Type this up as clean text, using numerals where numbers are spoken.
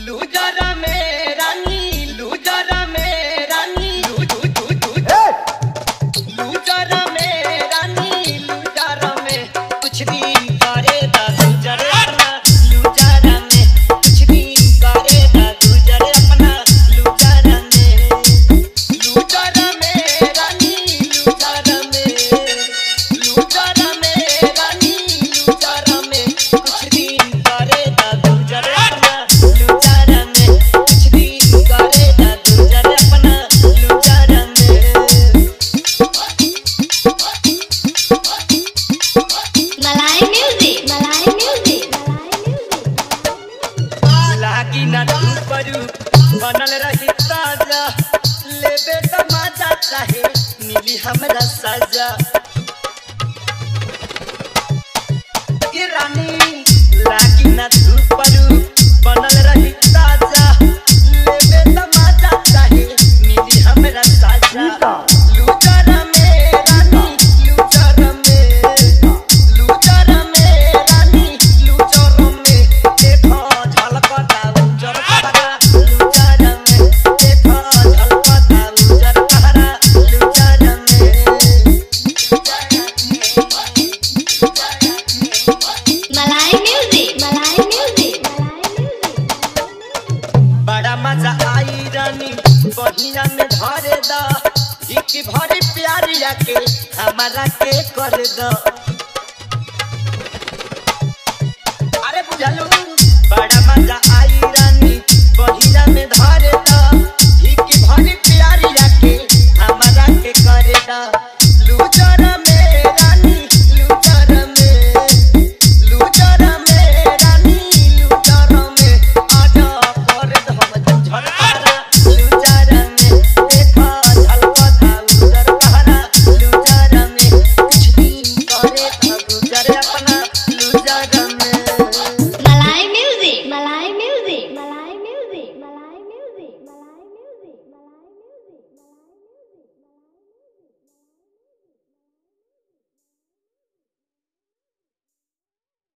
loser में रानी loser में रानी loser में रानी लूजर में कुछ दिन करे दा लूजर अपना लूजर में कुछ दिन करे दा लूजर अपना लूजर में लूजर में रानी लूजर में लूजर में रानी लूजर में कुछ दिन करे दा लूजर अपना लूजर में कुछ दिन करे दा लूजर अपना लूजर में मलाई म्यूजिक लागी ना परू बनल रही ताजा लेबे त मजा चाहे मिली हमरा सजा ये रानी लागी ना परू बनल रही ताजा लेबे त मजा चाहे मिली हमरा सजा लूजर में रानी लूजर में लूजर में रानी लूजर में देखो झलकता उजर पहरा लूजर में देखो झलकता उजर पहरा लूजर में मलाई म्यूजिक बड़ा मजा आई रानी बढ़िया में धरे दा हिक भरी प्यारिया के हमारा के कर दा